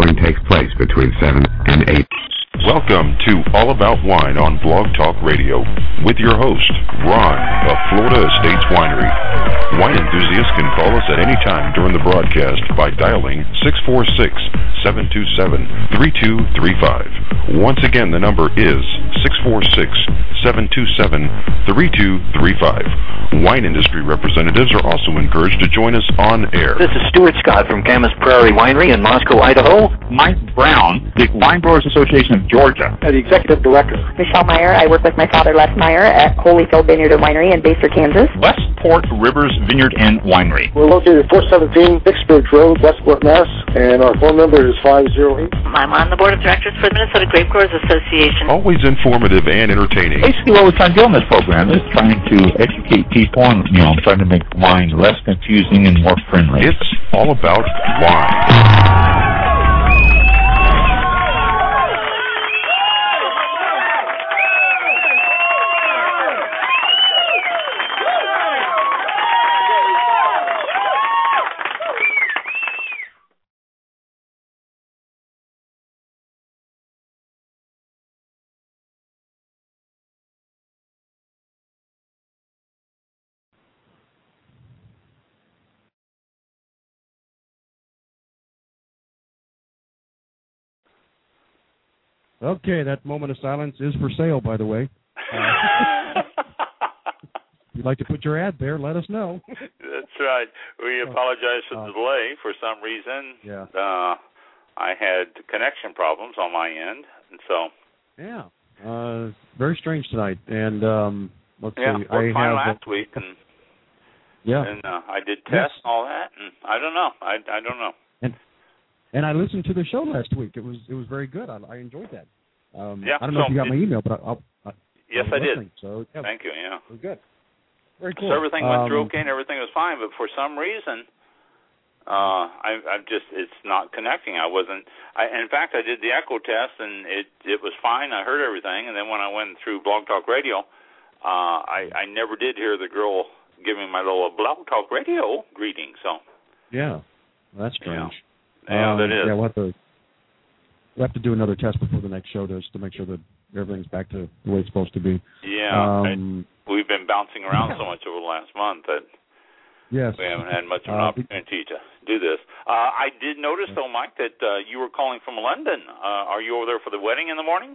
following takes place between 7 and 8. Welcome to All About Wine on Blog Talk Radio with your host, Ron of Florida Estates Winery. Wine enthusiasts can call us at any time during the broadcast by dialing 646-727-3235. Once again, the number is 646-727-3235. Wine industry representatives are also encouraged to join us on air. This is Stuart Scott from Camas Prairie Winery in Moscow, Idaho. Mike Brown, the Wine Growers Association of Georgia. The executive director. Michelle Meyer. I work with my father, Les Meyer, at Holyfield Vineyard and Winery in Baser, Kansas. Westport Rivers Vineyard and Winery. We're located at 417 Vicksburg Road, Westport, Mass. And our phone number is 508. I'm on the board of directors for the Minnesota Grape Growers Association. Always informative and entertaining. Basically, what we're trying to do on this program is trying to educate people and, trying to make wine less confusing and more friendly. It's all about wine. Okay, that moment of silence is for sale, by the way. If you'd like to put your ad there, let us know. That's right. We apologize for the delay. For some reason, I had connection problems on my end, and so. Yeah, very strange tonight. And let's see. I had last week, and I did tests and all that, and I don't know. I don't know. And I listened to the show last week. It was very good. I enjoyed that. I don't know if you got my email, but yes, I did. So thank you. Yeah, it was good. Very cool. So everything went through okay, and everything was fine. But for some reason, it's not connecting. In fact, I did the echo test, and it was fine. I heard everything, and then when I went through Blog Talk Radio, I never did hear the girl giving my little Blog Talk Radio greeting. So that's strange. Yeah, that is. Yeah, we'll have to do another test before the next show just to make sure that everything's back to the way it's supposed to be. Yeah, we've been bouncing around so much over the last month that we haven't had much of an opportunity to do this. I did notice, though, Mike, that you were calling from London. Are you over there for the wedding in the morning?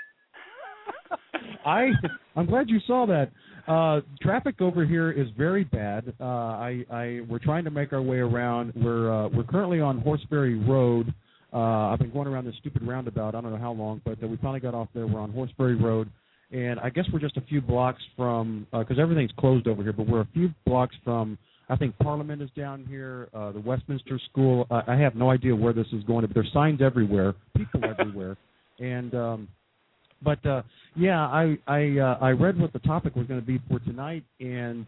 I'm glad you saw that. Traffic over here is very bad. We're trying to make our way around. We're currently on Horseberry Road. I've been going around this stupid roundabout. I don't know how long, but we finally got off there. We're on Horseberry Road, and I guess we're just a few blocks from because everything's closed over here. But we're a few blocks from. I think Parliament is down here. The Westminster School. I have no idea where this is going, but there's signs everywhere, people everywhere, and. But I read what the topic was going to be for tonight, and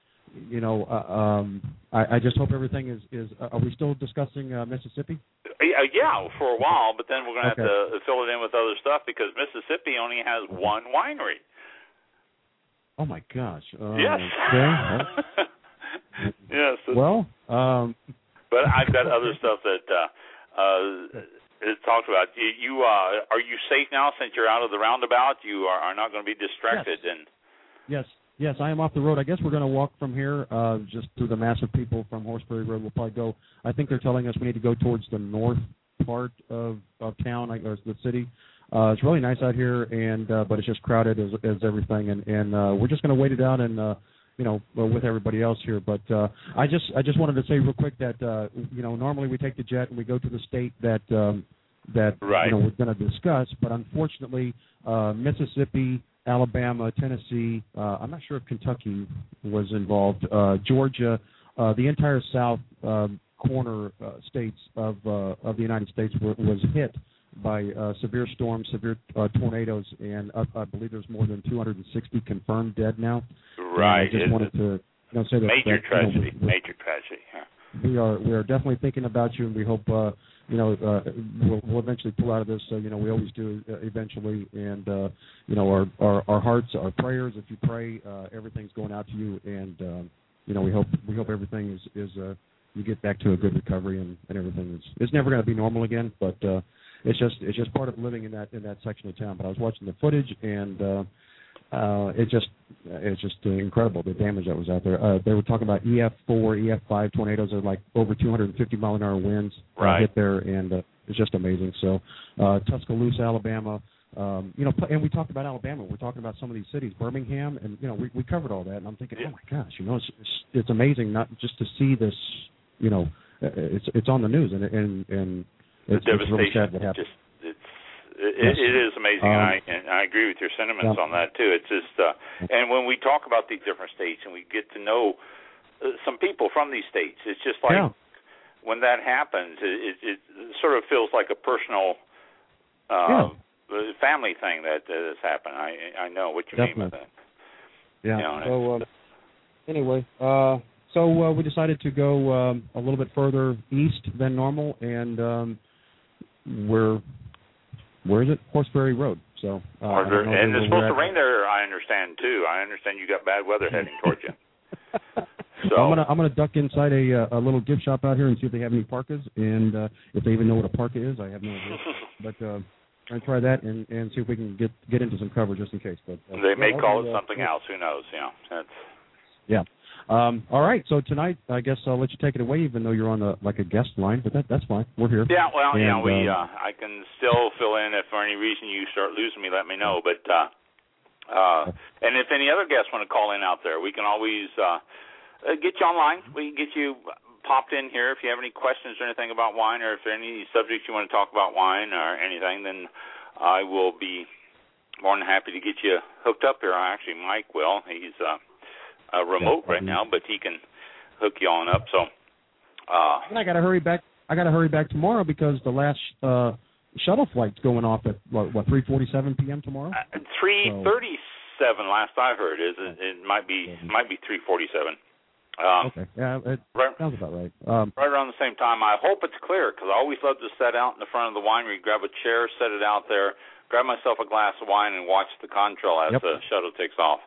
I just hope everything is. Are we still discussing Mississippi? Yeah, for a while, but then we're going to have to fill it in with other stuff because Mississippi only has one winery. Oh my gosh! Yes. Okay. Yes. Well, but I've got other stuff that. It talks about you. Are you safe now since you're out of the roundabout? You are not going to be distracted. Yes, I am off the road. I guess we're going to walk from here just through the mass of people from Horseberry Road. We'll probably go. I think they're telling us we need to go towards the north part of town, or the city. It's really nice out here, and but it's just crowded as everything, and we're just going to wait it out and. With everybody else here, but I just wanted to say real quick that normally we take the jet and we go to the state that we're going to discuss, but unfortunately Mississippi, Alabama, Tennessee, I'm not sure if Kentucky was involved, Georgia, the entire south corner states of the United States was hit by severe storms, severe tornadoes, and I believe there's more than 260 confirmed dead now. Right. I just wanted to say that major tragedy. Major tragedy. Yeah. We are definitely thinking about you, and we hope we'll eventually pull out of this. We always do eventually, and our hearts, our prayers. If you pray, everything's going out to you, and we hope everything is you get back to a good recovery and everything. It's never going to be normal again, but it's just part of living in that section of town. But I was watching the footage, and it's just incredible, the damage that was out there. They were talking about EF4, EF5 tornadoes are like over 250 mile an hour winds hit there, and it's just amazing. So Tuscaloosa, Alabama. And we talked about Alabama. We're talking about some of these cities, Birmingham, and we covered all that. And I'm thinking, oh my gosh, it's amazing not just to see this. It's on the news, and it's really sad what happened. It is amazing, and I agree with your sentiments on that too. It's just, and when we talk about these different states and we get to know some people from these states, it's just like when that happens, it sort of feels like a personal. Family thing that has happened. I know what you mean by that. Yeah. So anyway, so we decided to go a little bit further east than normal, and where is it? Horse Ferry Road. So and it's supposed to rain there. I understand too. I understand you got bad weather heading towards you. So I'm gonna duck inside a little gift shop out here and see if they have any parkas, and if they even know what a parka is. I have no idea, but. And try that and see if we can get into some cover just in case. But they may call it something else. Who knows? Yeah. All right. So tonight, I guess I'll let you take it away, even though you're on a guest line. But that's fine. We're here. Yeah. Well, I can still fill in if for any reason you start losing me. Let me know. But and if any other guests want to call in out there, we can always get you online. We can get you popped in here if you have any questions or anything about wine, or if there are any subjects you want to talk about wine or anything, then I will be more than happy to get you hooked up here. Actually, Mike will. He's remote right now, but he can hook you on up. So and I got to hurry back. Tomorrow because the last shuttle flight's going off at what 3:47 p.m. tomorrow. 3:37 last I heard. It might be 3:47. Okay. Yeah, it sounds about right. Right around the same time. I hope it's clear because I always love to sit out in the front of the winery, grab a chair, set it out there, grab myself a glass of wine, and watch the contrail as the shuttle takes off.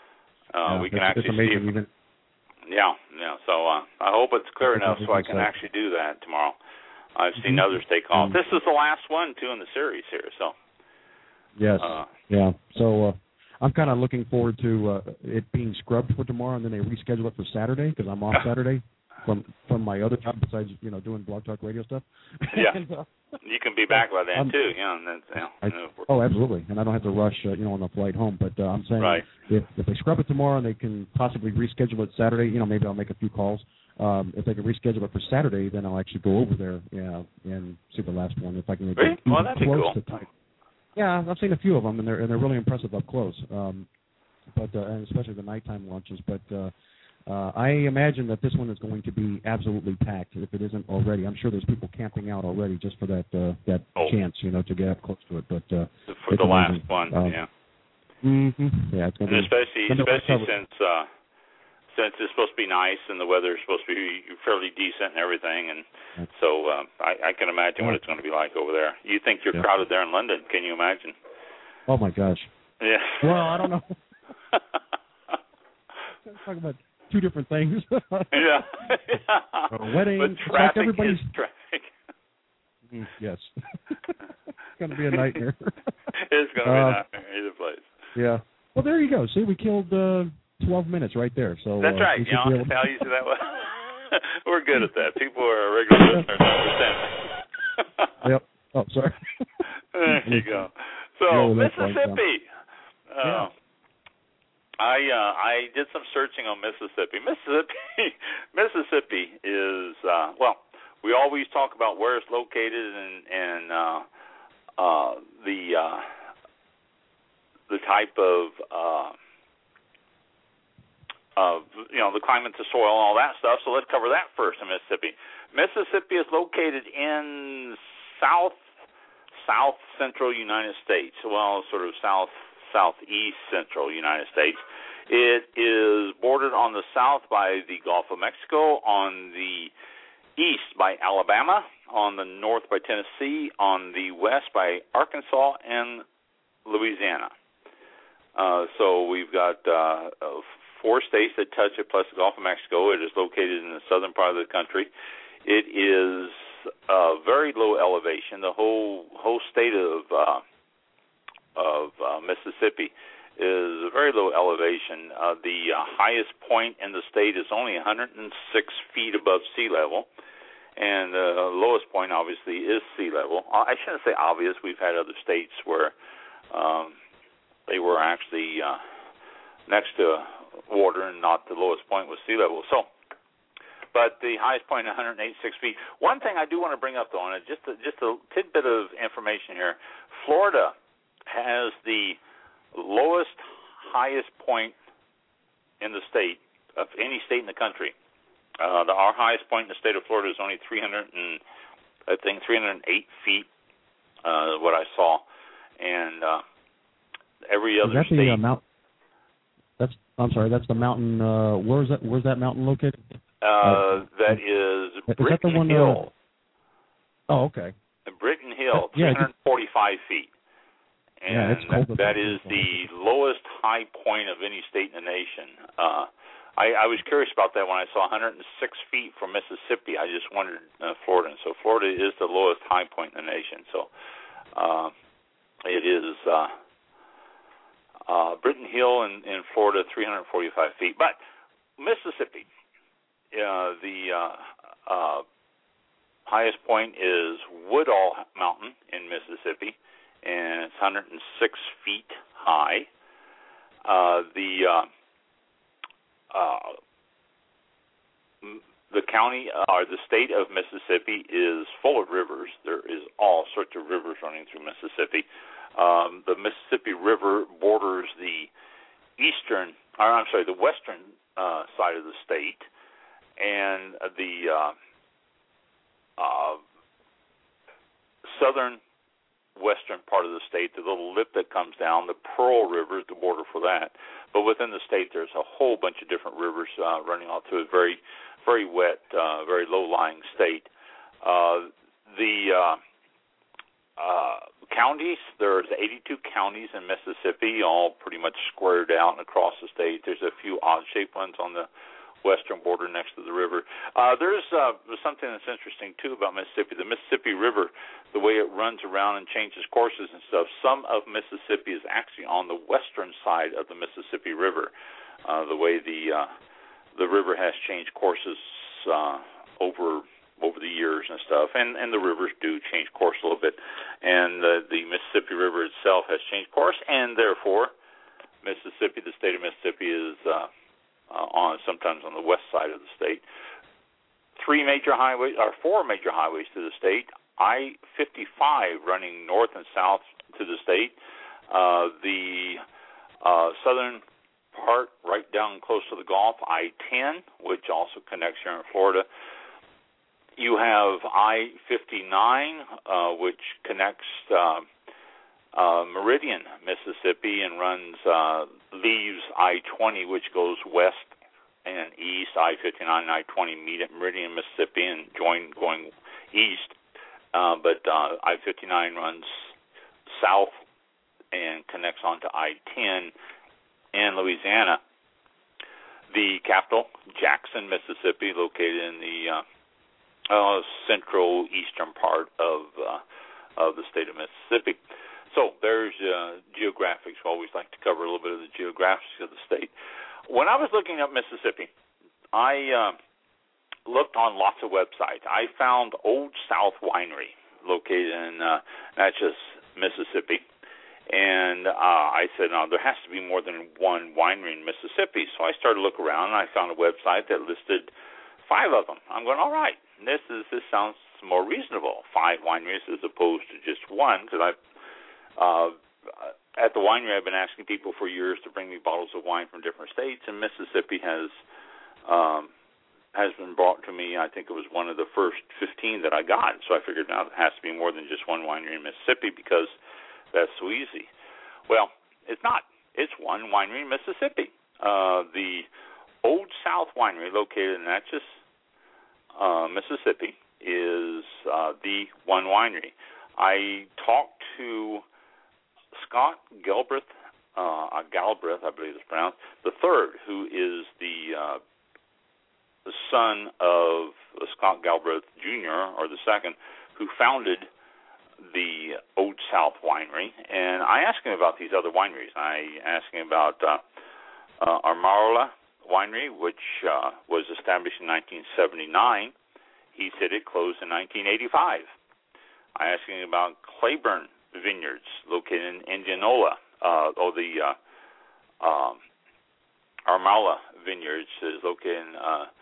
We can actually see it. Yeah. So I hope it's clear enough so I can actually do that tomorrow. I've seen others take off. This is the last one, too, in the series here. So. Yes. So. I'm kind of looking forward to it being scrubbed for tomorrow, and then they reschedule it for Saturday because I'm off Saturday from my other job besides doing Blog Talk Radio stuff. Yeah, and, you can be back by then too. Oh, absolutely, and I don't have to rush on the flight home. But I'm saying if they scrub it tomorrow and they can possibly reschedule it Saturday, maybe I'll make a few calls. If they can reschedule it for Saturday, then I'll actually go over there and see the last one if I can get that'd be close cool. to time. Yeah, I've seen a few of them, and they're really impressive up close. But and especially the nighttime launches. But I imagine that this one is going to be absolutely packed if it isn't already. I'm sure there's people camping out already just for that chance, to get up close to it. But for the last one, yeah. Mm-hmm. Yeah, it's going to be especially since it's supposed to be nice and the weather is supposed to be fairly decent and everything, and so I can imagine what it's going to be like over there. You think you're crowded there in London? Can you imagine? Oh my gosh. Yeah. Well, I don't know. Let's talk about two different things. Yeah. A wedding. But traffic everybody's... is traffic. Yes. It's going to be a nightmare. It's going to be a nightmare either place. Yeah. Well, there you go. See, we killed 12 minutes right there. So that's right. How easy that was. We're good at that. People who are regular listeners understand. Yep. Oh, sorry. There you go. So Mississippi. I did some searching on Mississippi. Mississippi is we always talk about where it's located and the type of the climate, the soil, and all that stuff. So let's cover that first in Mississippi. Mississippi is located in south central United States. Well, sort of southeast central United States. It is bordered on the south by the Gulf of Mexico, on the east by Alabama, on the north by Tennessee, on the west by Arkansas and Louisiana. So we've got 4 states that touch it, plus the Gulf of Mexico. It is located in the southern part of the country. It is very low elevation. The whole state of Mississippi is a very low elevation. The highest point in the state is only 106 feet above sea level, and the lowest point, obviously, is sea level. I shouldn't say obvious. We've had other states where they were actually next to water, and not the lowest point was sea level. So, but the highest point, 186 feet. One thing I do want to bring up, though, on it, just a tidbit of information here. Florida has the lowest, highest point in the state of any state in the country. Our highest point in the state of Florida is only 308 feet, what I saw, and every other state. That's the mountain. Where's that mountain located? That is Britton Hill. Oh, okay. Britton Hill, 345 feet. And it's cold. that is the lowest high point of any state in the nation. I was curious about that when I saw 106 feet from Mississippi. I just wondered Florida. And so Florida is the lowest high point in the nation. So it is Britton Hill in Florida, 345 feet. But Mississippi, the highest point is Woodall Mountain in Mississippi, and it's 106 feet high. The county, or the state of Mississippi, is full of rivers. There is all sorts of rivers running through Mississippi. The Mississippi River borders the western side of the state, and the southern western part of the state, the little lip that comes down, the Pearl River is the border for that. But within the state, there's a whole bunch of different rivers running all through a very, very wet, very low-lying state. The counties, there's 82 counties in Mississippi, all pretty much squared out and across the state. There's a few odd-shaped ones on the western border next to the river. There's something that's interesting, too, about Mississippi. The Mississippi River, the way it runs around and changes courses and stuff, some of Mississippi is actually on the western side of the Mississippi River, the way the river has changed courses over the years and stuff, and the rivers do change course a little bit, and the Mississippi River itself has changed course, and therefore Mississippi, the state of Mississippi, is sometimes on the west side of the state. 4 major highways to the state. I-55 running north and south to the state. The southern part, right down close to the Gulf, I-10, which also connects here in Florida. You have I-59, which connects Meridian, Mississippi, and leaves I-20, which goes west and east. I-59 and I-20 meet at Meridian, Mississippi, and join going east. But I-59 runs south and connects onto I-10 in Louisiana. The capital, Jackson, Mississippi, located in the central eastern part of the state of Mississippi. So there's geographics. We always like to cover a little bit of the geographics of the state. When I was looking up Mississippi, I looked on lots of websites. I found Old South Winery located in Natchez, Mississippi. And I said, no, there has to be more than one winery in Mississippi. So I started to look around, and I found a website that listed 5 of them. I'm going, all right, this sounds more reasonable, 5 wineries as opposed to just one, because at the winery I've been asking people for years to bring me bottles of wine from different states, and Mississippi has been brought to me. I think it was one of the first 15 that I got. So I figured now it has to be more than just one winery in Mississippi because that's so easy. Well, it's not. It's one winery in Mississippi. The Old South Winery, located in Natchez, Mississippi, is the one winery. I talked to Scott Gelbreth Galbraith, I believe it's pronounced, the third, who is the son of Scott Galbraith Jr., or the second, who founded the Old South Winery. And I asked him about these other wineries. I asked him about Armarla Winery, which was established in 1979. He said it closed in 1985. I asked him about Claiborne Vineyards, located in Indianola. The Armarla Vineyards is located in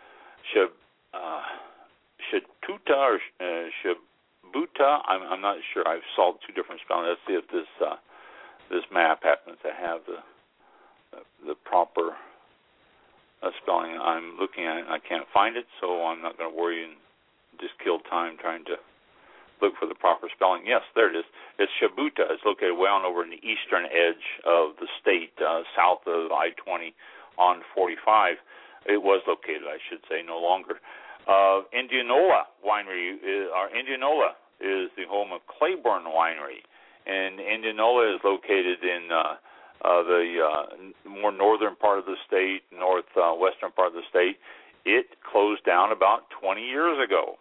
Chabuta or Chabuta. I'm not sure. I've saw two different spellings. Let's see if this map happens to have the proper spelling. I'm looking at it and I can't find it, so I'm not going to worry and just kill time trying to look for the proper spelling. Yes, there it is. It's Chabuta. It's located way on over in the eastern edge of the state, south of I-20 on 45. It was located, I should say, no longer. Indianola Winery, Indianola is the home of Claiborne Winery, and Indianola is located in the more northern part of the state, northwestern part of the state. It closed down about 20 years ago.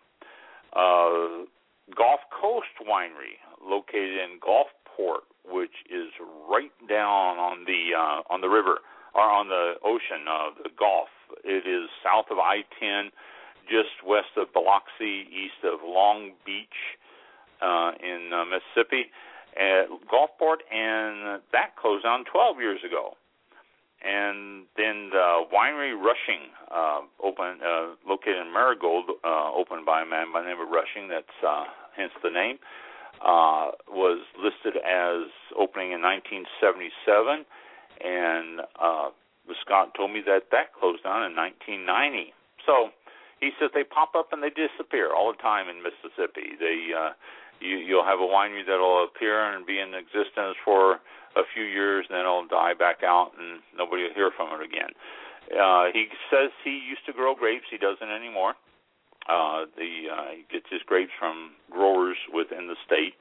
Gulf Coast Winery, located in Gulfport, which is right down on the river, or on the ocean, the Gulf. It is south of I-10, just west of Biloxi, east of Long Beach in Mississippi, Gulfport, and that closed down 12 years ago. And then the Winery Rushing, located in Marigold, opened by a man by the name of Rushing, that's hence the name, was listed as opening in 1977, and Scott told me that closed down in 1990. So he says they pop up and they disappear all the time in Mississippi. You'll have a winery that'll appear and be in existence for a few years, then it'll die back out, and nobody will hear from it again. He says he used to grow grapes. He doesn't anymore. He gets his grapes from growers within the state,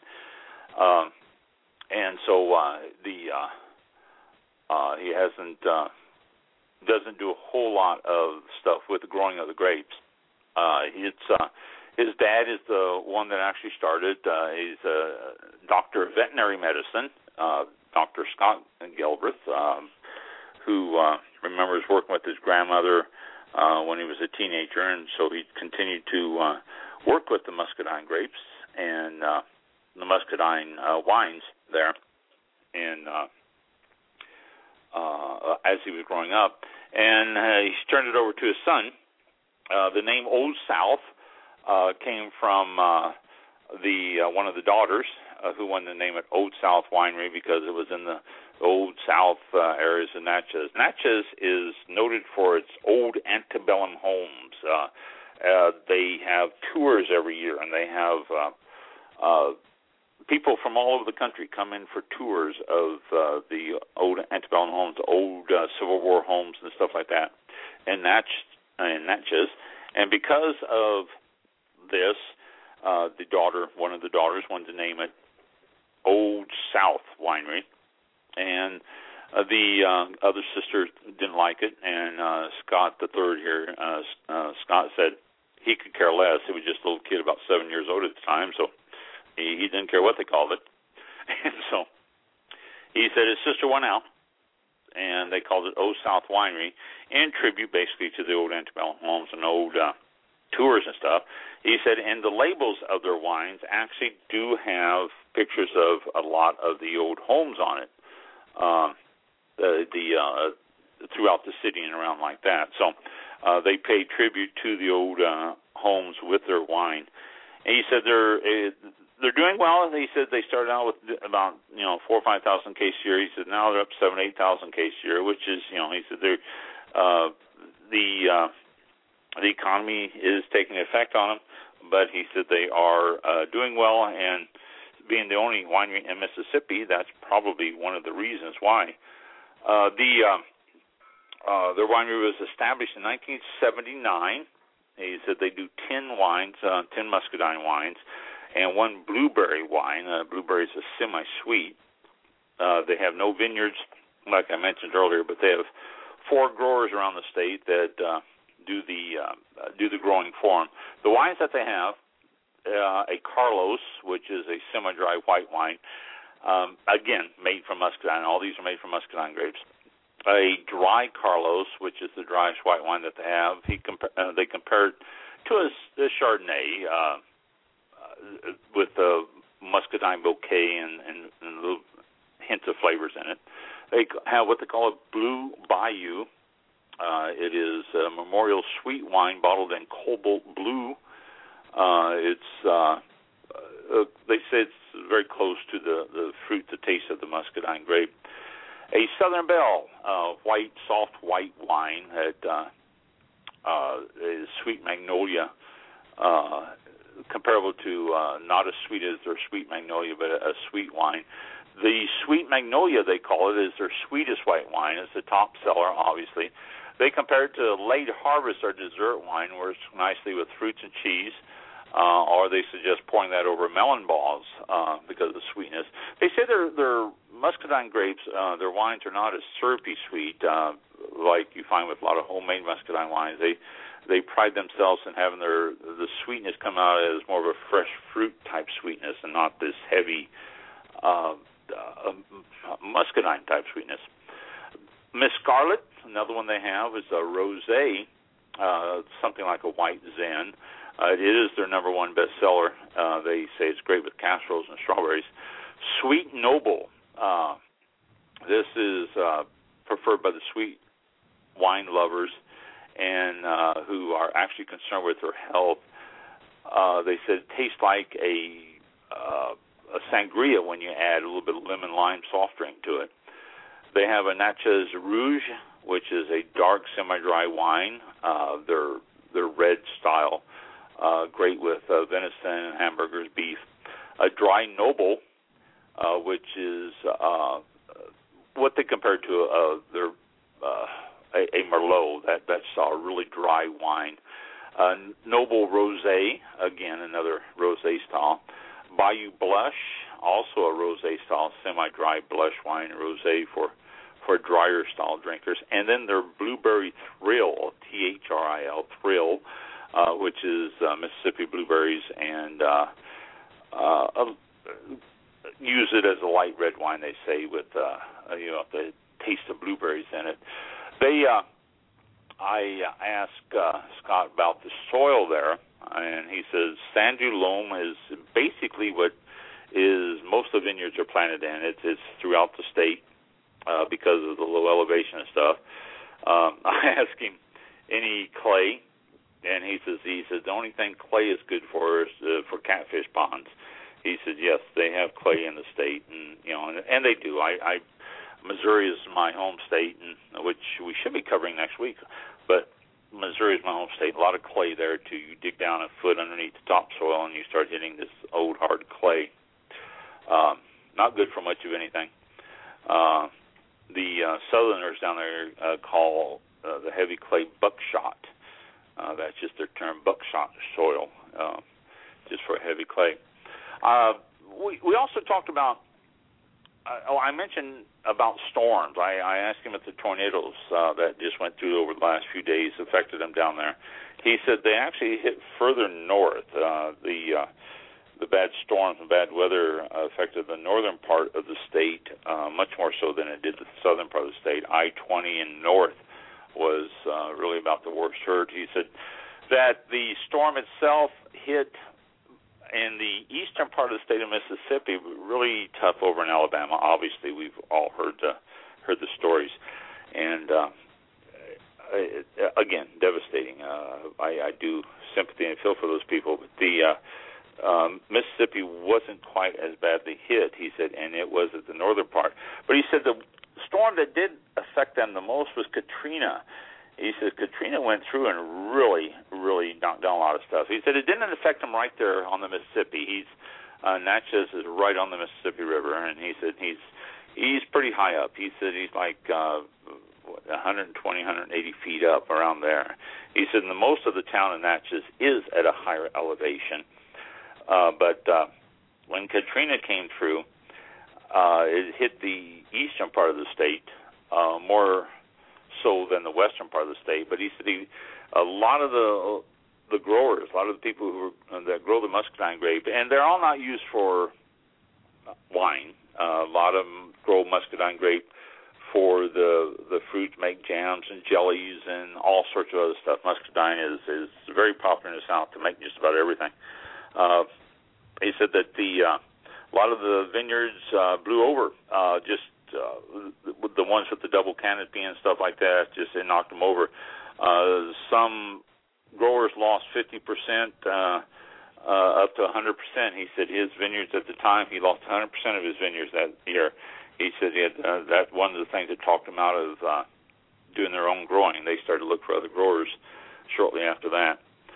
and so he doesn't do a whole lot of stuff with the growing of the grapes. His dad is the one that actually started. He's a doctor of veterinary medicine, Dr. Scott Galbraith, who remembers working with his grandmother when he was a teenager, and so he continued to work with the Muscadine grapes and the Muscadine wines there, and as he was growing up, and he's turned it over to his son. The name Old South came from one of the daughters who wanted to name it Old South Winery because it was in the Old South areas of Natchez. Natchez is noted for its old antebellum homes. They have tours every year, and they have people from all over the country come in for tours of the old antebellum homes, old Civil War homes and stuff like that in Natchez. And because of this, one of the daughters wanted to name it Old South Winery, and the other sister didn't like it, and Scott the third here, Scott said he could care less. He was just a little kid about 7 years old at the time, so he didn't care what they called it. And so he said his sister went out, and they called it Old South Winery in tribute basically to the old antebellum homes and old tours and stuff. He said, and the labels of their wines actually do have pictures of a lot of the old homes on it, throughout the city and around like that. So they pay tribute to the old homes with their wine. And he said they're doing well. He said they started out with about 4,000 or 5,000 cases a year. He said now they're up 7,000 to 8,000 cases a year, which is he said they're the economy is taking effect on them, but he said they are doing well, and being the only winery in Mississippi, that's probably one of the reasons why. Their winery was established in 1979. He said they do 10 wines, 10 Muscadine wines, and one blueberry wine. Blueberry is a semi-sweet. They have no vineyards like I mentioned earlier, but they have 4 growers around the state that do the growing for them. The wines that they have, a Carlos, which is a semi-dry white wine, again, made from muscadine. All these are made from muscadine grapes. A dry Carlos, which is the driest white wine that they have. They compared to a Chardonnay with the muscadine bouquet and little hints of flavors in it. They have what they call a Blue Bayou. It is a memorial sweet wine bottled in cobalt blue. They say it's very close to the fruit, the taste of the muscadine grape. A Southern Belle, soft white wine that is sweet magnolia, comparable to not as sweet as their sweet magnolia, but a sweet wine. The sweet magnolia, they call it, is their sweetest white wine. It's the top seller, obviously. They compare it to late harvest or dessert wine, works nicely with fruits and cheese, or they suggest pouring that over melon balls because of the sweetness. They say their muscadine grapes, their wines are not as syrupy sweet like you find with a lot of homemade muscadine wines. They pride themselves in having the sweetness come out as more of a fresh fruit type sweetness and not this heavy muscadine type sweetness. Miss Scarlet, another one they have, is a rosé, something like a white Zen. It is their number 1 bestseller. They say it's great with casseroles and strawberries. Sweet Noble. This is preferred by the sweet wine lovers and who are actually concerned with their health. They said it tastes like a sangria when you add a little bit of lemon lime soft drink to it. They have a Natchez Rouge, which is a dark semi-dry wine. They're red style, great with venison, hamburgers, beef. A Dry Noble, which is what they compare to a Merlot. That's a really dry wine. Noble Rosé, again another rosé style. Bayou Blush, also a rosé style, semi-dry blush wine, rosé for drier style drinkers. And then their Blueberry Thrill, Thril, Thrill, which is Mississippi blueberries, and use it as a light red wine, they say, with the taste of blueberries in it. I asked Scott about the soil there, and he says sand dune loam is basically what is most of the vineyards are planted in. It's throughout the state because of the low elevation and stuff. I asked him any clay, and he says the only thing clay is good for is for catfish ponds. He said yes, they have clay in the state, and they do. Missouri is my home state, which we should be covering next week, but Missouri is my home state. A lot of clay there too. You dig down a foot underneath the topsoil and you start hitting this old hard clay. Not good for much of anything. The Southerners down there call the heavy clay buckshot. That's just their term, buckshot soil, just for heavy clay. We also talked about, I mentioned about storms. I asked him if the tornadoes that just went through over the last few days affected them down there. He said they actually hit further north. The bad storms and bad weather affected the northern part of the state much more so than it did the southern part of the state. I-20 and north was really about the worst hurt. He said that the storm itself hit in the eastern part of the state of Mississippi, really tough over in Alabama. Obviously, we've all heard the stories, and again, devastating. I do sympathy and feel for those people, but the Mississippi wasn't quite as badly hit, he said, and it was at the northern part. But he said the storm that did affect them the most was Katrina. He said Katrina went through and really, really knocked down a lot of stuff. He said it didn't affect him right there on the Mississippi. Natchez is right on the Mississippi River, and he said he's pretty high up. He said he's like 120, 180 feet up around there. He said the most of the town in Natchez is at a higher elevation. But when Katrina came through, it hit the eastern part of the state more so than the western part of the state. But he said a lot of the growers, a lot of the people that grow the muscadine grape, and they're all not used for wine. A lot of them grow muscadine grape for the fruit, make jams and jellies and all sorts of other stuff. Muscadine is very popular in the South to make just about everything. He said that a lot of the vineyards blew over, the ones with the double canopy and stuff like that, just it knocked them over. Some growers lost 50%, up to 100%. He said his vineyards at the time, he lost 100% of his vineyards that year. He said he had, that one of the things that talked him out of doing their own growing. They started to look for other growers shortly after that.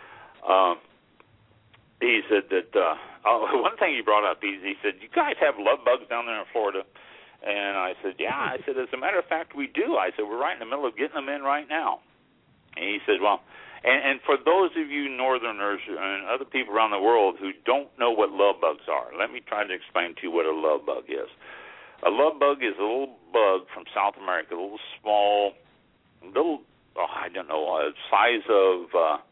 He said that one thing he brought up, he said, "You guys have love bugs down there in Florida?" And I said, "Yeah." I said, "As a matter of fact, we do." I said, "We're right in the middle of getting them in right now." And he said, "Well," and for those of you northerners and other people around the world who don't know what love bugs are, let me try to explain to you what a love bug is. A love bug is a little bug from South America, a little small, size of,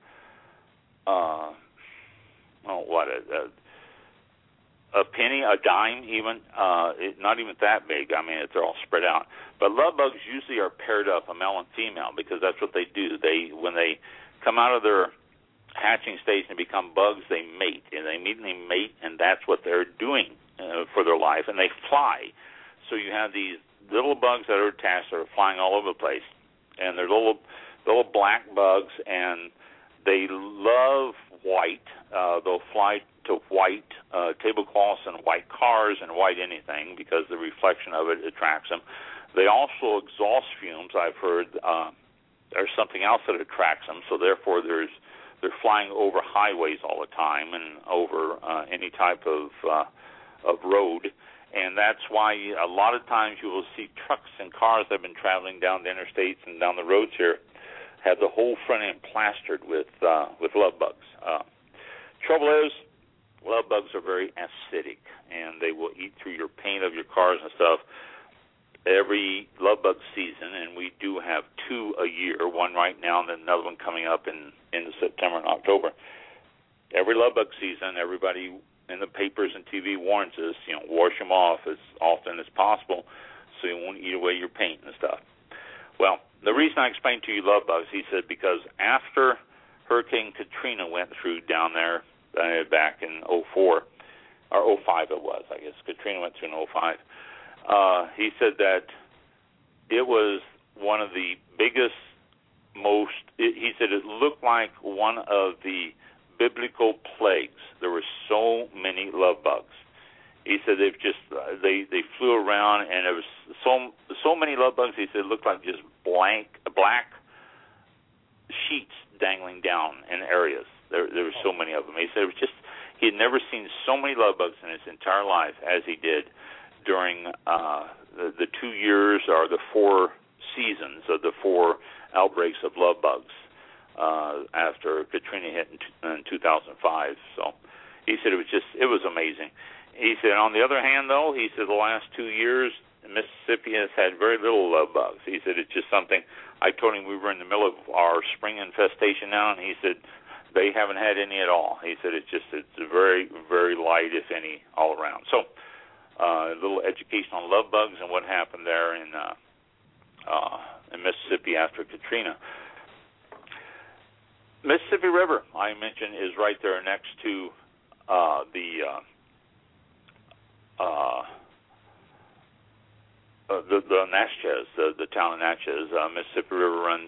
a penny, a dime even, not even that big. I mean, they're all spread out. But love bugs usually are paired up, a male and female, because that's what they do. When they come out of their hatching stage and become bugs, they mate, and they immediately mate, and that's what they're doing for their life, and they fly. So you have these little bugs that are attached that are flying all over the place, and they're little black bugs, and they love white. They'll fly to white tablecloths and white cars and white anything because the reflection of it attracts them. They also exhaust fumes, I've heard, are something else that attracts them, so therefore they're flying over highways all the time and over any type of road. And that's why a lot of times you will see trucks and cars that have been traveling down the interstates and down the roads here have the whole front end plastered with love bugs. Trouble is, love bugs are very acidic, and they will eat through your paint of your cars and stuff every love bug season, and we do have 2 a year, one right now and then another one coming up in September and October. Every love bug season, everybody in the papers and TV warns us, wash them off as often as possible so you won't eat away your paint and stuff. Well, the reason I explained to you love bugs, he said, because after Hurricane Katrina went through down there back in 2004, or 2005 it was, I guess. Katrina went through in 2005. He said that it was one of the biggest, he said it looked like one of the biblical plagues. There were so many love bugs. He said they flew around, and there was so many love bugs. He said it looked like just black sheets dangling down in areas. There were so many of them. He said it was he had never seen so many love bugs in his entire life as he did during the 2 years or the 4 seasons of the 4 outbreaks of love bugs after Katrina hit in 2005. So he said it was amazing. He said, on the other hand, though, he said the last 2 years, Mississippi has had very little love bugs. He said it's just something. I told him we were in the middle of our spring infestation now, and he said they haven't had any at all. He said it's very, very light, if any, all around. So a little education on love bugs and what happened there in Mississippi after Katrina. Mississippi River, I mentioned, is right there next to the Natchez, the town of Natchez. Mississippi River runs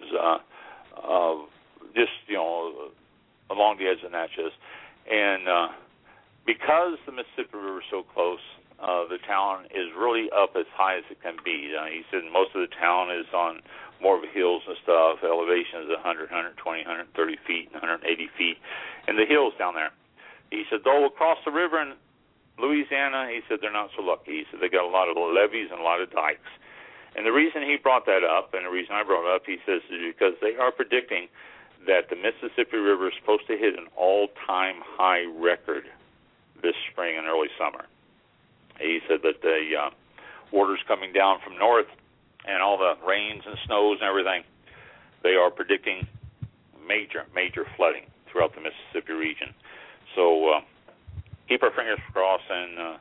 just along the edge of Natchez, and because the Mississippi River is so close, the town is really up as high as it can be. He said most of the town is on more of the hills and stuff. Elevation is 100, 120, 130 feet, 180 feet, and the hills down there. He said, though across the river in Louisiana, he said they're not so lucky. He said they got a lot of levees and a lot of dikes. And the reason he brought that up, and the reason I brought it up, he says, is because they are predicting that the Mississippi River is supposed to hit an all-time high record this spring and early summer. He said that the water's coming down from north and all the rains and snows and everything, they are predicting major flooding throughout the Mississippi region. So keep our fingers crossed and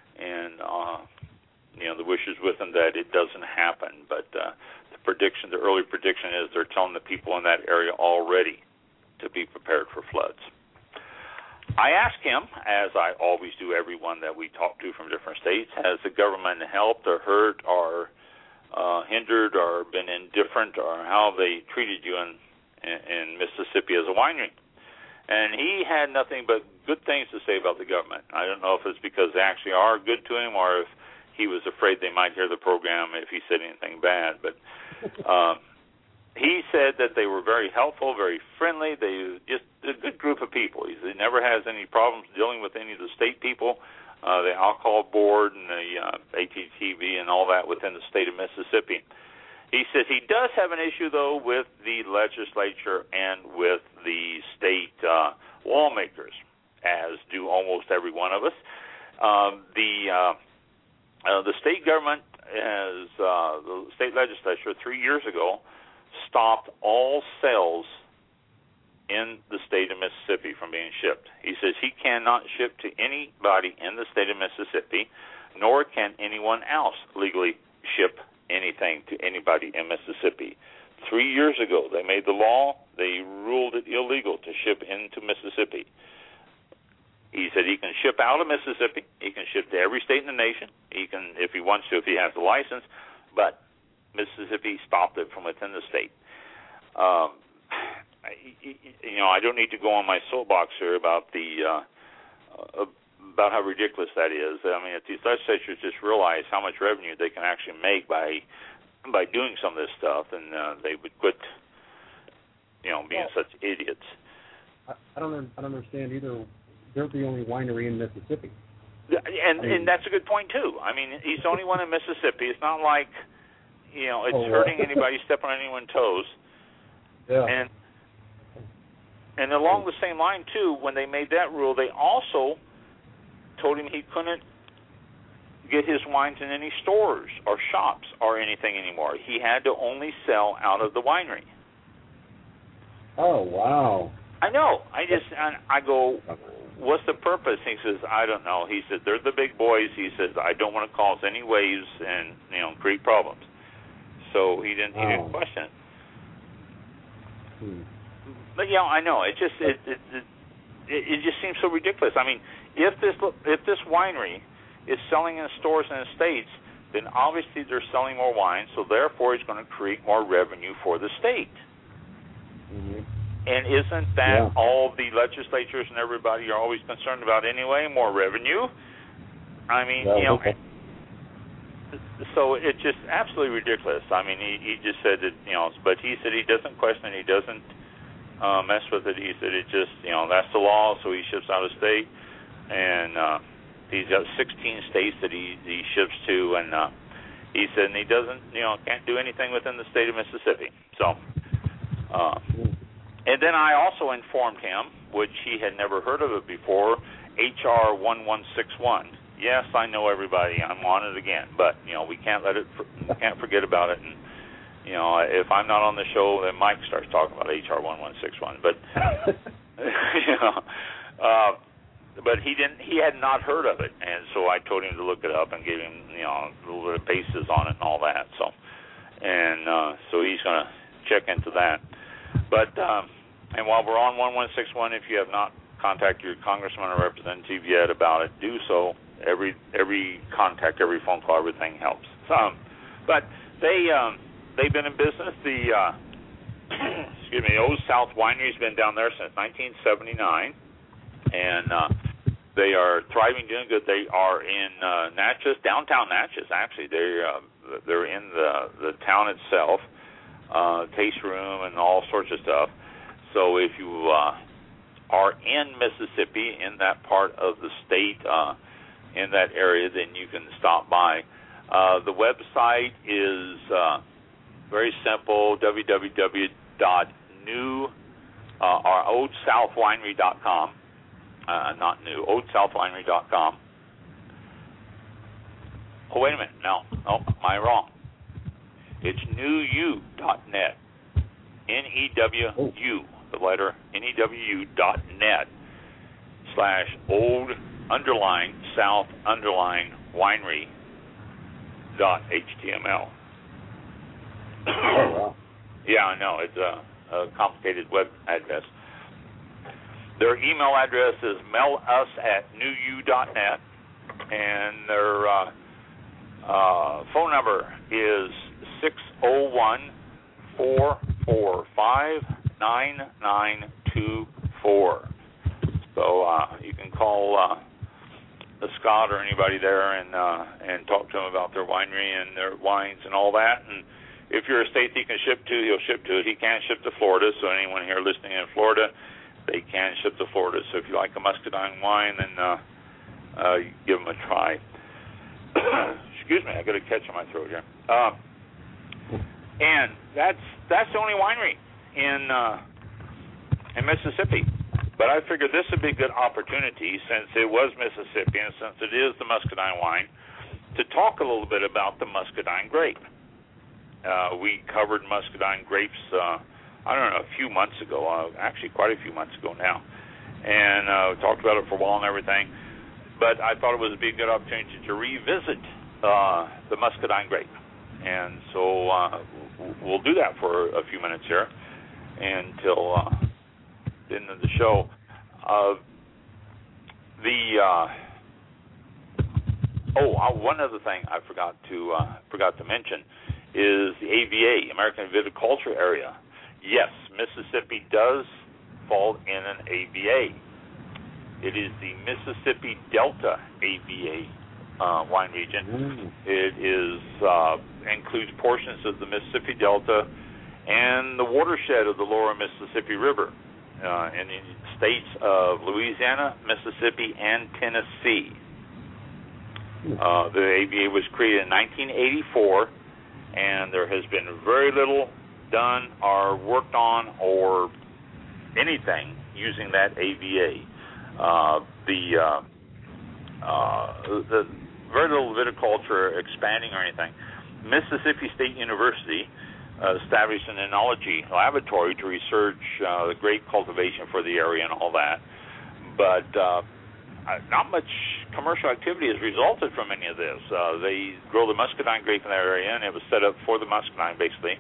the wishes with them that it doesn't happen. But the early prediction is they're telling the people in that area already to be prepared for floods. I asked him, as I always do everyone that we talk to from different states, has the government helped or hurt or hindered or been indifferent, or how they treated you in Mississippi as a winery? And he had nothing but good things to say about the government. I don't know if it's because they actually are good to him or if he was afraid they might hear the program if he said anything bad. But he said that they were very helpful, very friendly. They just a good group of people. He never has any problems dealing with any of the state people, the alcohol board and the ATTV and all that within the state of Mississippi. He says he does have an issue, though, with the legislature and with the state lawmakers, as do almost every one of us. The state government, the state legislature 3 years ago, stopped all sales in the state of Mississippi from being shipped. He says he cannot ship to anybody in the state of Mississippi, nor can anyone else legally ship anything to anybody in Mississippi. 3 years ago, they made the law. They ruled it illegal to ship into Mississippi. He said he can ship out of Mississippi. He can ship to every state in the nation. He can, if he wants to, if he has the license. But Mississippi stopped it from within the state. I don't need to go on my soapbox here about about how ridiculous that is. I mean, if these legislatures just realize how much revenue they can actually make by doing some of this stuff, and they would quit, being such idiots. I don't understand either. They're the only winery in Mississippi. And that's a good point too. I mean, he's the only one in Mississippi. It's not like it's hurting anybody, stepping on anyone's toes. Yeah. And along the same line too, when they made that rule, they also told him he couldn't get his wines in any stores or shops or anything anymore. He had to only sell out of the winery. Oh, wow. I know. I go, what's the purpose? He says, I don't know. He said, they're the big boys. He says, I don't want to cause any waves and, create problems. So he didn't question it. But, I know. It just seems so ridiculous. I mean, if this winery is selling in stores in the States, then obviously they're selling more wine, so therefore it's going to create more revenue for the state. Mm-hmm. And isn't that all the legislatures and everybody are always concerned about anyway, more revenue? I mean, so it's just absolutely ridiculous. I mean, he just said that, but he said he doesn't question it, he doesn't mess with it. He said it just, that's the law, so he ships out of state. And he's got 16 states that he ships to, and he said he doesn't, can't do anything within the state of Mississippi. So, and then I also informed him, which he had never heard of it before, HR 1161. Yes, I know everybody. I'm on it again, but we can't can't forget about it. And if I'm not on the show, then Mike starts talking about HR 1161. But but he didn't. He had not heard of it, and so I told him to look it up and gave him a little bit of basis on it and all that. So, so he's going to check into that. But and while we're on 1161, if you have not contacted your congressman or representative yet about it, do so. Every contact, every phone call, everything helps. But they've been in business. The Old South Winery's been down there since 1979, and they are thriving, doing good. They are in Natchez, downtown Natchez. Actually, they're in the town itself. Taste room and all sorts of stuff. So if you are in Mississippi, in that part of the state, in that area, then you can stop by. The website is very simple, www.oldsouthwinery.com. Not new, oldsouthwinery.com. Oh, wait a minute. No, am I wrong? It's newu.net. NEWU, the letter NEWU.net /old_south_winery.html. Oh, wow. Yeah, I know. It's a complicated web address. Their email address is mailus@newu.net, and their phone number is 601-445-9924. So you can call Scott or anybody there and talk to them about their winery and their wines and all that. And if you're a state that he can ship to, he'll ship to it. He can't ship to Florida, so anyone here listening in Florida, they can ship to Florida. So if you like a muscadine wine, then give them a try. Excuse me, I got a catch in my throat here. And that's the only winery in Mississippi. But I figured this would be a good opportunity, since it was Mississippi and since it is the muscadine wine, to talk a little bit about the muscadine grape. We covered muscadine grapes, I don't know, a few months ago, actually quite a few months ago now, and talked about it for a while and everything. But I thought it would be a good opportunity to revisit the muscadine grape. And so we'll do that for a few minutes here until the end of the show. One other thing I forgot to mention is the AVA, American Viticulture Area. Yes, Mississippi does fall in an AVA. It is the Mississippi Delta AVA wine region. It includes portions of the Mississippi Delta and the watershed of the lower Mississippi River in the states of Louisiana, Mississippi, and Tennessee. The AVA was created in 1984, and there has been very little done or worked on or anything using that AVA. The very little viticulture expanding or anything. Mississippi State University established an enology laboratory to research the grape cultivation for the area and all that, but not much commercial activity has resulted from any of this. They grow the muscadine grape in that area, and it was set up for the muscadine, basically.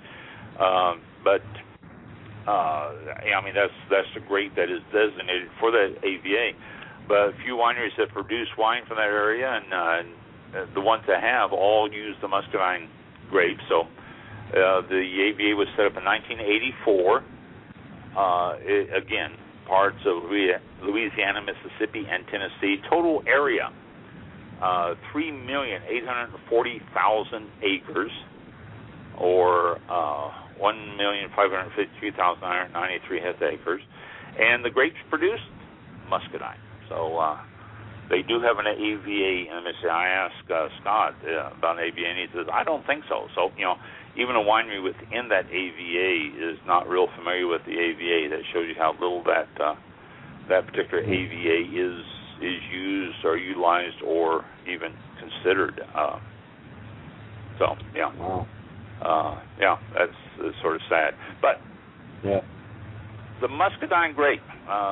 That's the grape that is designated for the AVA. But a few wineries that produce wine from that area, and the ones that have all use the muscadine grape. So the AVA was set up in 1984. Again, parts of Louisiana, Mississippi, and Tennessee. Total area, 3,840,000 acres, or 1,553,993 hectares. And the grapes produced muscadine. So they do have an AVA in Mississippi. I asked Scott about an AVA, and he says, I don't think so. So, even a winery within that AVA is not real familiar with the AVA. That shows you how little that particular AVA is used or utilized or even considered. That's sort of sad. But the muscadine grape,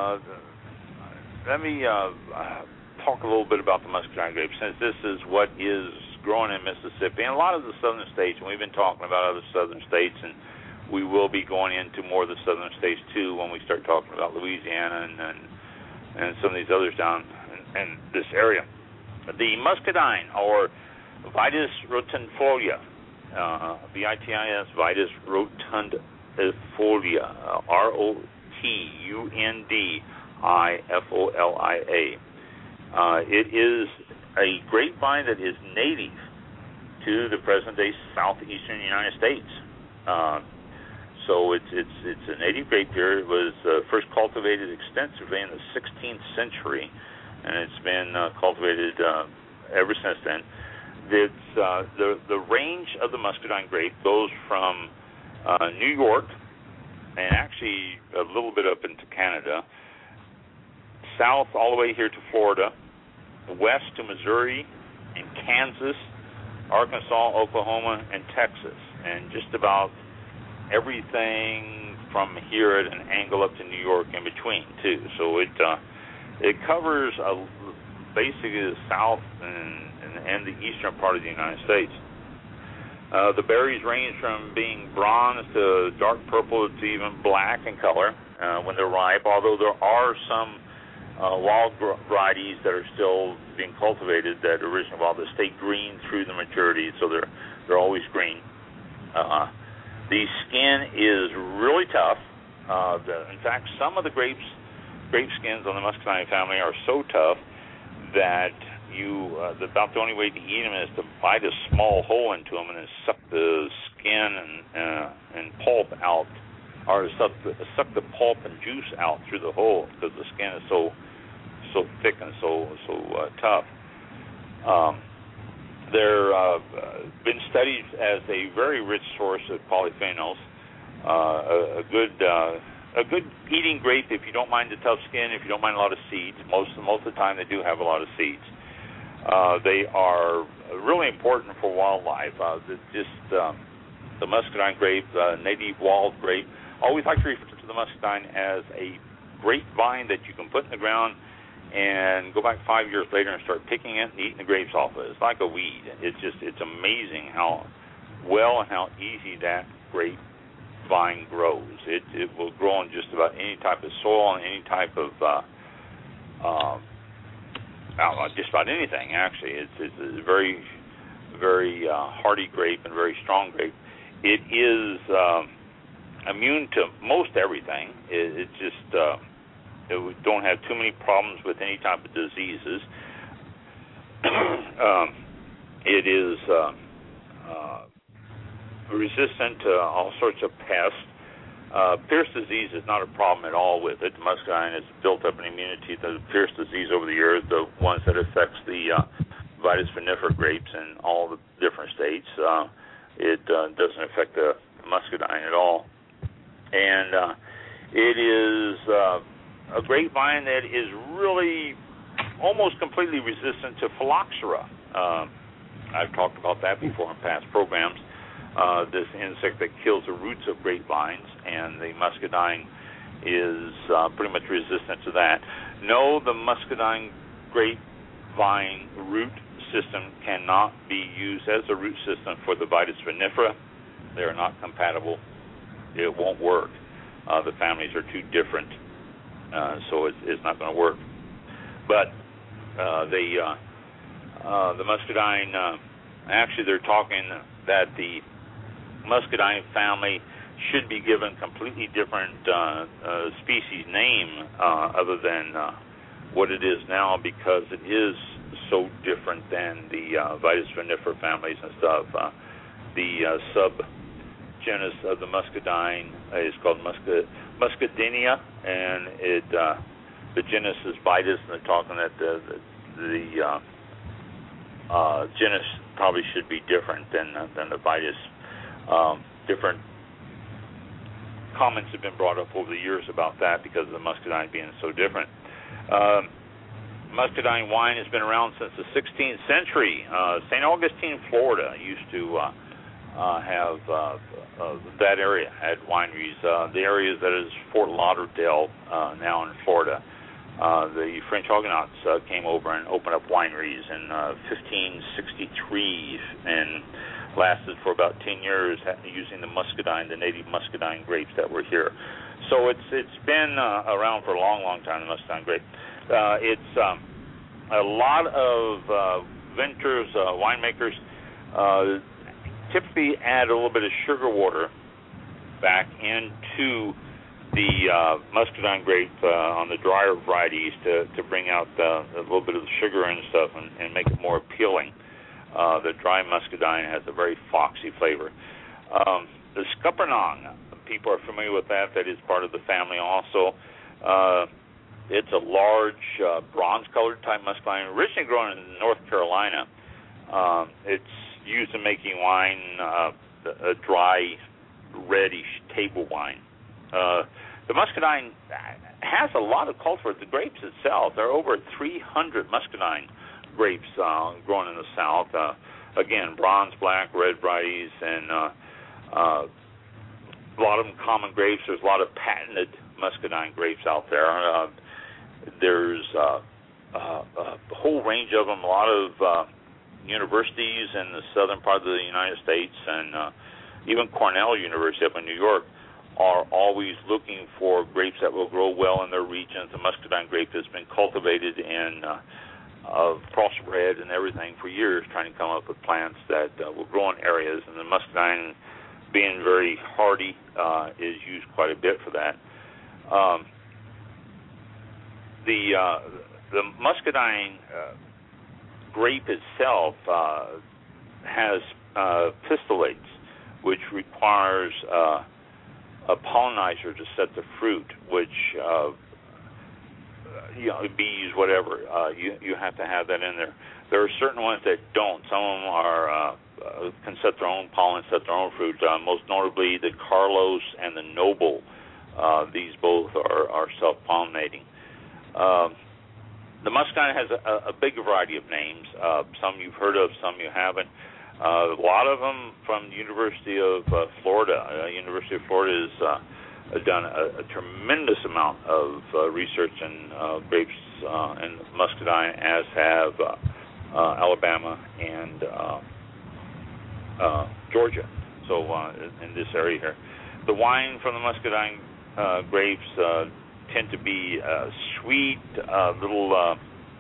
let me talk a little bit about the muscadine grape, since this is what is growing in Mississippi and a lot of the southern states, and we've been talking about other southern states, and we will be going into more of the southern states too when we start talking about Louisiana and some of these others down in this area. The muscadine, or Vitis rotundifolia, VITIS, Vitis rotundifolia, ROTUNDIFOLIA. It is a grapevine that is native to the present-day southeastern United States. So it's a native grape here. It was first cultivated extensively in the 16th century, and it's been cultivated ever since then. It's the range of the muscadine grape goes from New York, and actually a little bit up into Canada, south all the way here to Florida, west to Missouri and Kansas, Arkansas, Oklahoma, and Texas. and just about everything from here at an angle up to New York in between too. So it covers basically the south and the eastern part of the United States. The berries range from being bronze to dark purple to even black in color when they're ripe, although there are some wild varieties that are still being cultivated that originally wild that stay green through the maturity, so they're always green. The skin is really tough. In fact, some of the grape skins on the muscadine family are so tough that about the only way to eat them is to bite a small hole into them and then suck the skin and pulp out, or suck the pulp and juice out through the hole because the skin is so thick and so tough. They're been studied as a very rich source of polyphenols. A good eating grape if you don't mind the tough skin, if you don't mind a lot of seeds. Most of the time they do have a lot of seeds. They are really important for wildlife. The muscadine grape, native wild grape. Always like to refer to the muscadine as a grapevine that you can put in the ground and go back 5 years later and start picking it and eating the grapes off of it. It's like a weed. It's amazing how well and how easy that grapevine grows. It will grow in just about any type of soil and any type of just about anything, actually. It's a very, very hardy grape and very strong grape. It is immune to most everything. It don't have too many problems with any type of diseases. It is resistant to all sorts of pests. Pierce disease is not a problem at all with it. The muscadine has built up an immunity to Pierce disease over the years, the ones that affects the Vitis vinifera grapes in all the different states. It doesn't affect the muscadine at all. And it is a grapevine that is really almost completely resistant to phylloxera. I've talked about that before in past programs. This insect that kills the roots of grapevines, and the muscadine is pretty much resistant to that. No, the muscadine grapevine root system cannot be used as a root system for the Vitis vinifera. They are not compatible. It won't work. The families are too different, so it's not going to work. But the muscadine, actually they're talking that the muscadine family should be given completely different species name other than what it is now, because it is so different than the Vitis vinifera families and stuff. The subgenus of the muscadine is called Muscadinia, and the genus is Vitis, and they're talking that the genus probably should be different than the Vitis. Different comments have been brought up over the years about that because of the muscadine being so different. Muscadine wine has been around since the 16th century. St. Augustine, Florida used to have that area had wineries. The area that is Fort Lauderdale now in Florida. The French Huguenots came over and opened up wineries in 1563 and lasted for about 10 years using the muscadine, the native muscadine grapes that were here. So it's been around for a long, long time, the muscadine grape. It's a lot of vintners, winemakers typically add a little bit of sugar water back into the muscadine grape on the drier varieties to bring out a little bit of the sugar and stuff and make it more appealing. The dry muscadine has a very foxy flavor. The Scuppernong, people are familiar with that. That is part of the family also. It's a large bronze-colored type muscadine, originally grown in North Carolina. It's used in making wine, a dry, reddish table wine. The muscadine has a lot of cultivar. The grapes itself, there are over 300 muscadine grapes grown in the South. Again, bronze, black, red varieties, and A lot of them common grapes. There's a lot of patented muscadine grapes out there. There's a whole range of them. A lot of universities in the southern part of the United States and even Cornell University up in New York are always looking for grapes that will grow well in their regions. The muscadine grape has been cultivated in crossbred and everything for years, trying to come up with plants that will grow in areas, and the muscadine, being very hardy, is used quite a bit for that. The muscadine grape itself has pistillates, which requires a pollinizer to set the fruit, which bees, whatever, you have to have that in there. There are certain ones that don't. Some of them are can set their own pollen, set their own fruit. Most notably, the Carlos and the Noble. These both are self-pollinating. The muscadine has a big variety of names. Some you've heard of, some you haven't. A lot of them from the University of Florida. University of Florida has done a tremendous amount of research in grapes and muscadine, as have Alabama and Georgia. So in this area here, the wine from the muscadine grapes tend to be sweet, little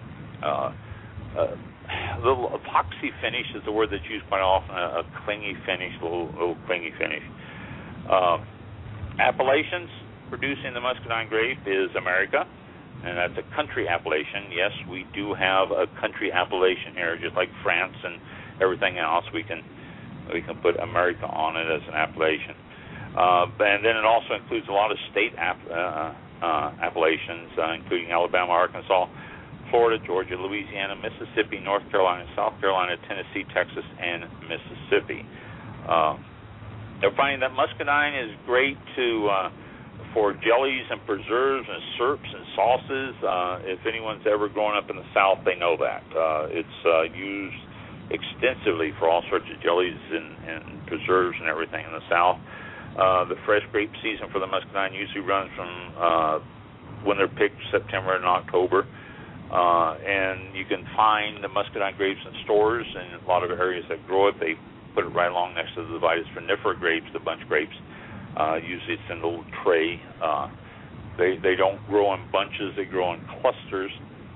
epoxy finish is the word that's used quite often. A clingy finish, little clingy finish. Appellations producing the muscadine grape is America, and that's a country appellation. Yes, we do have a country appellation here, just like France and everything else. We can put America on it as an appellation. And then it also includes a lot of state appellations, including Alabama, Arkansas, Florida, Georgia, Louisiana, Mississippi, North Carolina, South Carolina, Tennessee, Texas, and Mississippi. They're finding that muscadine is great for jellies and preserves and syrups and sauces. If anyone's ever grown up in the South, they know that. It's used extensively for all sorts of jellies and preserves and everything in the South. The fresh grape season for the muscadine usually runs from when they're picked, September and October. And you can find the muscadine grapes in stores in a lot of areas that grow it. They put it right along next to the Vitis vinifera grapes, the bunch grapes. Usually it's in a little tray. They don't grow in bunches. They grow in clusters.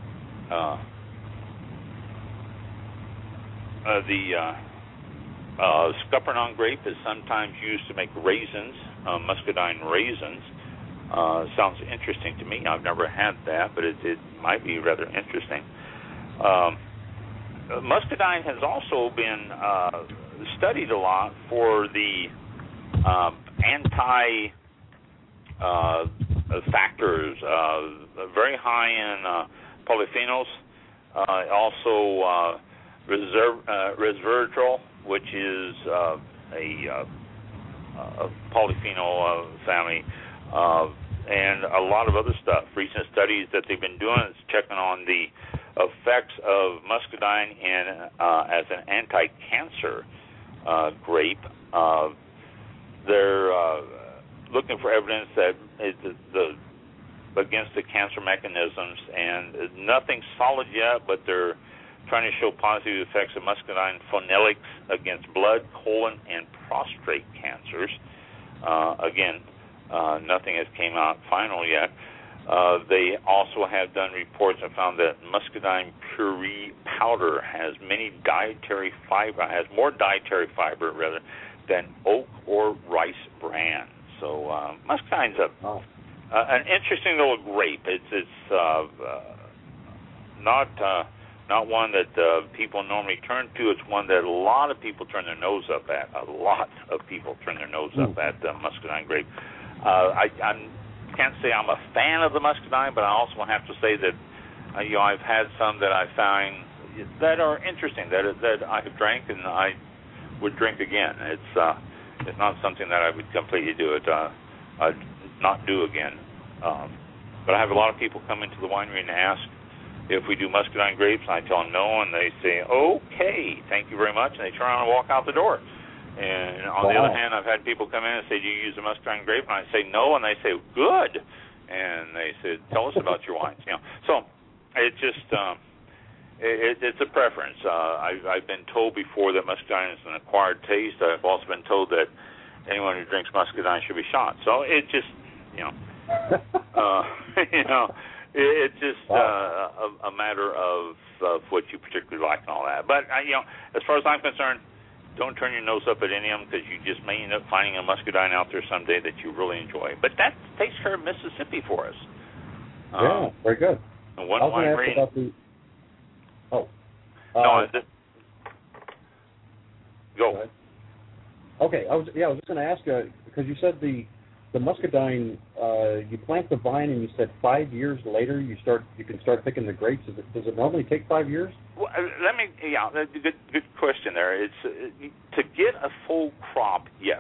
The Scuppernong grape is sometimes used to make raisins, muscadine raisins. Sounds interesting to me. I've never had that, but it might be rather interesting. Muscadine has also been studied a lot for the anti factors, very high in polyphenols, also resveratrol, which is a polyphenol family, and a lot of other stuff. Recent studies that they've been doing is checking on the effects of muscadine as an anti-cancer grape. They're looking for evidence that against the cancer mechanisms, and nothing solid yet, but they're trying to show positive effects of muscadine phonelics against blood, colon, and prostate cancers. Again, nothing has came out final yet. They also have done reports and found that muscadine puree powder has more dietary fiber rather than oak or rice bran. So muscadine's an interesting little grape. It's not one that people normally turn to. It's one that a lot of people turn their nose up at. A lot of people turn their nose up at the muscadine grape. I can't say I'm a fan of the muscadine, but I also have to say that I've had some that I find that are interesting, that I have drank and I would drink again. It's not something that I would completely do it. I'd not do again. But I have a lot of people come into the winery and ask if we do muscadine grapes, and I tell them no, and they say, okay, thank you very much, and they turn around and walk out the door. And on the other hand, I've had people come in and say, "Do you use a muscadine grape?" And I say, "No," and they say, "Good." And they said, "Tell us about your wines." So it just it's a preference. I've been told before that muscadine is an acquired taste. I've also been told that anyone who drinks muscadine should be shot. So it just it's just a matter of what you particularly like and all that. But as far as I'm concerned, don't turn your nose up at any of them, because you just may end up finding a muscadine out there someday that you really enjoy. But that takes care of Mississippi for us. Yeah, very good. And one winery. Go. Go ahead. Okay, I was just going to ask because you said the muscadine, you plant the vine and you said 5 years later you can start picking the grapes. Does it normally take 5 years? Well, good question there. It's to get a full crop. Yes.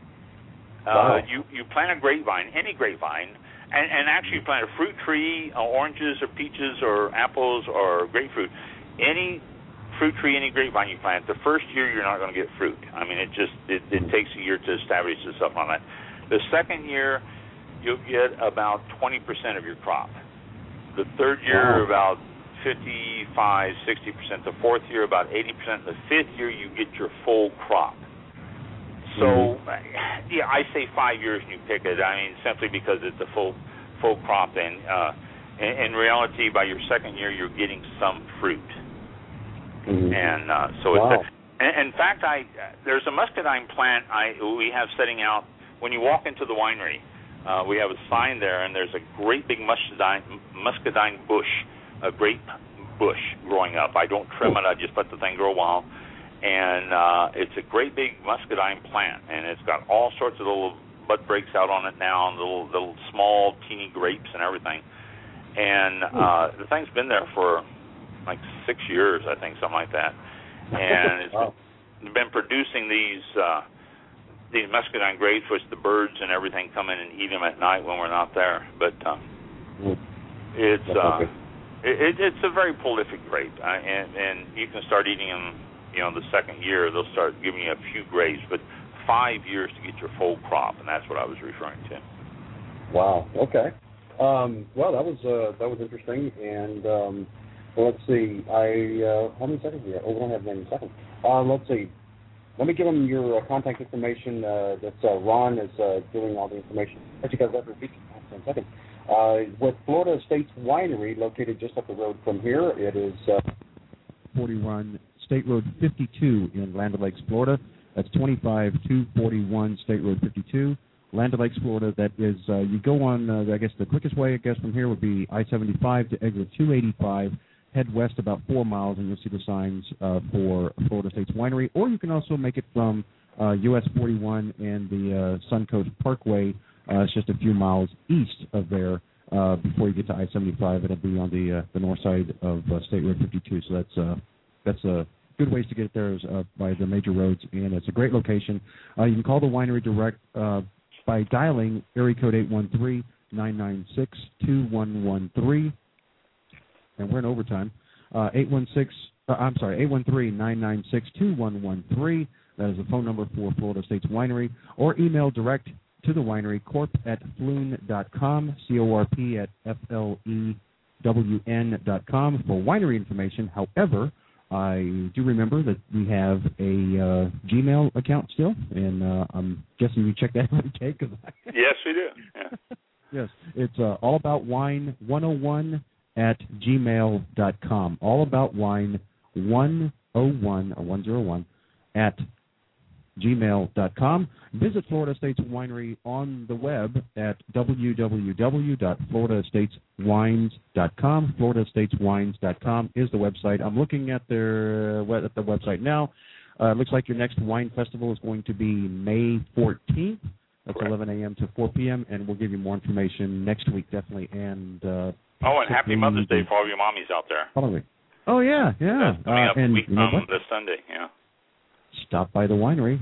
Wow. You plant a grapevine, any grapevine, and actually plant a fruit tree, oranges or peaches or apples or grapefruit. Any fruit tree, any grapevine you plant, the first year you're not going to get fruit. I mean, it takes a year to establish itself on that. The second year, you'll get about 20% of your crop. The third year, about 55, 60%. The fourth year, about 80%. The fifth year, you get your full crop. So, I say 5 years and you pick it. I mean, simply because it's a full crop. And in reality, by your second year, you're getting some fruit. And so it's in fact, there's a muscadine plant we have setting out. When you walk into the winery, we have a sign there, and there's a great big muscadine bush, a grape bush growing up. I don't trim it. I just let the thing grow wild. And it's a great big muscadine plant, and it's got all sorts of little bud breaks out on it now, and little small, teeny grapes and everything. And the thing's been there for like 6 years, I think, something like that. And it's been producing these muscadine grapes, which the birds and everything come in and eat them at night when we're not there. But it's a very prolific grape, and you can start eating them. The second year they'll start giving you a few grapes, but 5 years to get your full crop, and that's what I was referring to. Wow. Okay. Well, that was interesting, and let's see. How many seconds do we have? Oh, we don't have many seconds. Let's see. Let me give them your contact information. That's Ron is doing all the information. But you guys have to repeat 10 seconds. With Florida Estates Winery, located just up the road from here, it is 41 State Road 52 in Land O'Lakes, Florida. That's 25241 State Road 52, Land O'Lakes, Florida. That is, you go on. I guess the quickest way, from here would be I-75 to exit 285. Head west about 4 miles, and you'll see the signs for Florida Estates Winery. Or you can also make it from US 41 and the Suncoast Parkway. It's just a few miles east of there before you get to I-75. It'll be on the north side of State Road 52. So that's a good ways to get there is by the major roads, and it's a great location. You can call the winery direct by dialing area code 813-996-2113. And we're in overtime. 813-996-2113. That is the phone number for Florida Estates Winery. Or email direct to the winery, corp@flewn.com, corp@flewn.com for winery information. However, I do remember that we have a Gmail account still, and I'm guessing you check that every day. Yes, we do. Yeah. Yes, it's allaboutwine101@gmail.com. allaboutwine101@gmail.com. Visit Florida Estates Winery on the web at www.floridastateswines.com. floridastateswines.com is the website. I'm looking at the website now. It looks like your next wine festival is going to be May 14th. That's 11 a.m. to 4 p.m., and we'll give you more information next week, definitely. And and happy Mother's Day for all your mommies out there. Oh, yeah. That's coming up week this Sunday, yeah. Stop by the winery, and...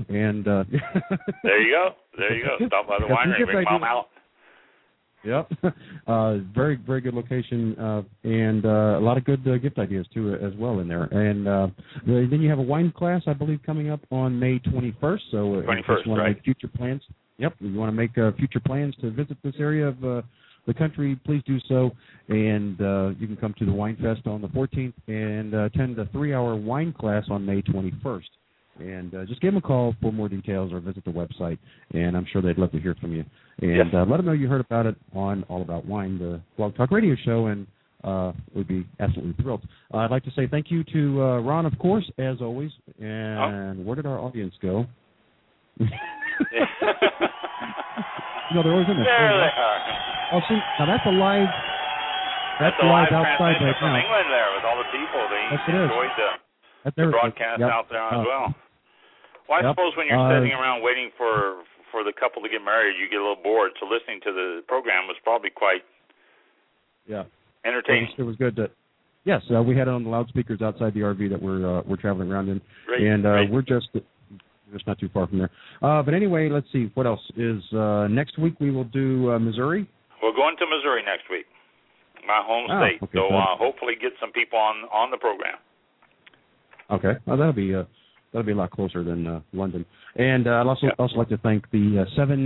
There you go. Stop by the winery, bring Mom out. Yep. Very, very good location, and a lot of good gift ideas, too, as well in there. And then you have a wine class, I believe, coming up on May 21st. So 21st, if you want to make future plans, if you want to make future plans to visit this area of the country, please do so. And you can come to the Wine Fest on the 14th and attend a 3-hour wine class on May 21st. And just give them a call for more details or visit the website, and I'm sure they'd love to hear from you. And let them know you heard about it on All About Wine, the Blog Talk Radio show, and we'd be absolutely thrilled. I'd like to say thank you to Ron, of course, as always. And where did our audience go? They're always in there. There they are. Oh, see, now that's a live. That's live outside right from now. England there with all the people. They enjoyed the broadcast out there as well. Well, I suppose when you're sitting around waiting for the couple to get married, you get a little bored. So listening to the program was probably quite entertaining. It was good. Yes, we had it on the loudspeakers outside the RV that we're traveling around in, great. We're just not too far from there. But anyway, let's see what else is next week. We will do Missouri. We're going to Missouri next week, my home state. Okay, so hopefully get some people on the program. Okay, well, that'll be a lot closer than London. And I'd also like to thank the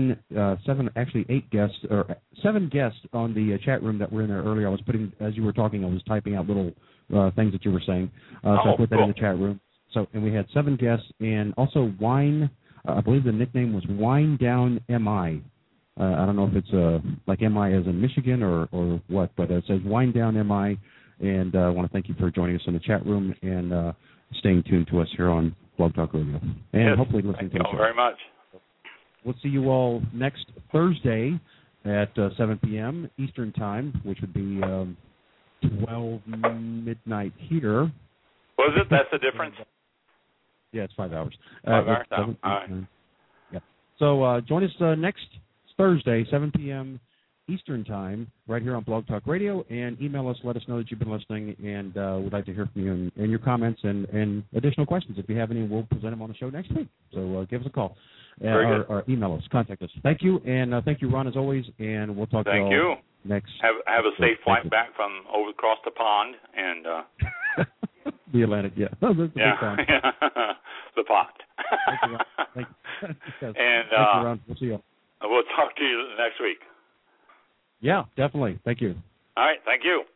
seven guests on the chat room that were in there earlier. I was putting, as you were talking, I was typing out little things that you were saying. So I put that in the chat room. So, and we had 7 guests, and also Wine. I believe the nickname was Wine Down MI. I don't know if it's like MI as in Michigan or what, but it says Wine Down MI. And I want to thank you for joining us in the chat room and staying tuned to us here on Blog Talk Radio. And hopefully listening to us. Thank you very much. We'll see you all next Thursday at 7 p.m. Eastern Time, which would be 12 midnight here. Was it? That's the difference? Yeah, it's 5 hours. 5 hours? All right. Yeah. So join us next Thursday, 7 p.m. Eastern Time, right here on Blog Talk Radio, and email us, let us know that you've been listening, and we'd like to hear from you and your comments and additional questions. If you have any, we'll present them on the show next week. So give us a call or email us, contact us. Thank you, and thank you, Ron, as always, and we'll talk to you all next. Have a safe flight back from over across the pond and the Atlantic, yeah. Oh, the big pond. The pond. Thank you, Ron. Thank you. And thank you, Ron. We'll see you. We'll talk to you next week. Yeah, definitely. Thank you. All right. Thank you.